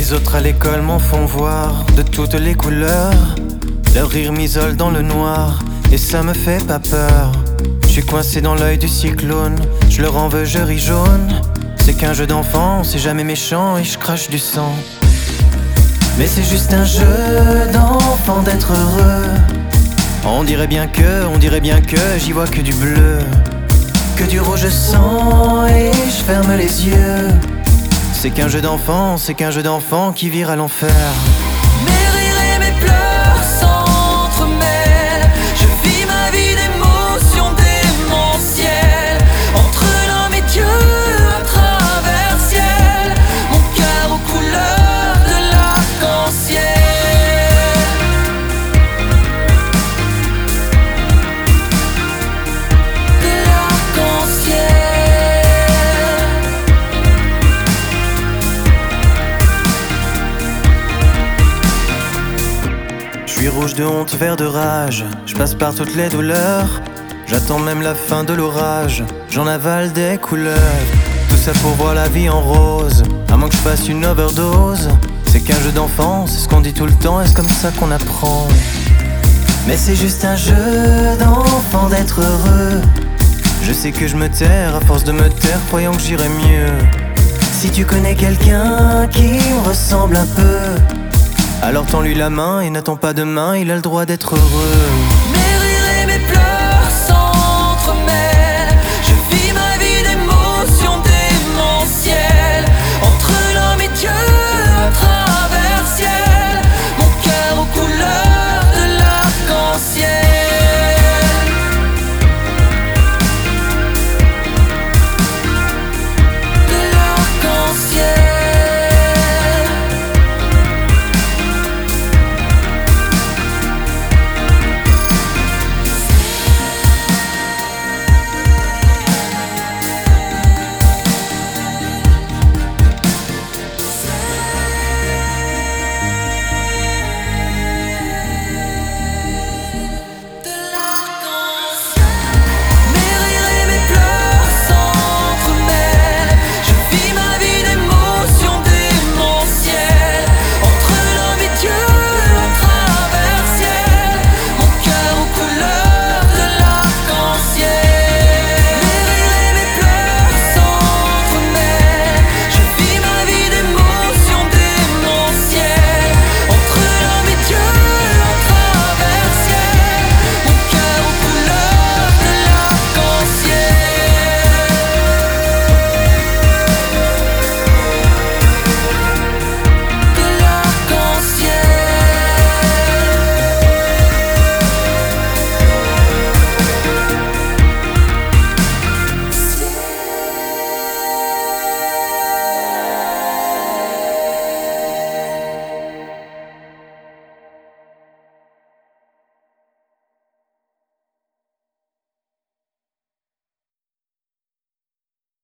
Les autres à l'école m'en font voir de toutes les couleurs. Leur rire m'isole dans le noir et ça me fait pas peur. Je suis coincé dans l'œil du cyclone, je leur en veux, je ris jaune. C'est qu'un jeu d'enfant, c'est jamais méchant et je crache du sang. Mais c'est juste un jeu d'enfant d'être heureux. On dirait bien que j'y vois que du bleu, que du rouge sang et je ferme les yeux. C'est qu'un jeu d'enfant qui vire à l'enfer. Mes rires et mes pleurs s'entremêlent. Je vis ma vie d'émotions démentielles. Entre l'homme et Dieu, à travers ciel. Mon cœur aux couleurs de l'arc-en-ciel. De l'arc-en-ciel. Je suis rouge de honte, vert de rage. Je passe par toutes les douleurs. J'attends même la fin de l'orage. J'en avale des couleurs. Tout ça pour voir la vie en rose. À moins que je fasse une overdose. C'est qu'un jeu d'enfant, c'est ce qu'on dit tout le temps. Est-ce comme ça qu'on apprend? Mais c'est juste un jeu d'enfant d'être heureux. Je sais que je me terre à force de me taire, croyant que j'irai mieux. Si tu connais quelqu'un qui me ressemble un peu, alors tends-lui la main et n'attends pas demain, il a le droit d'être heureux.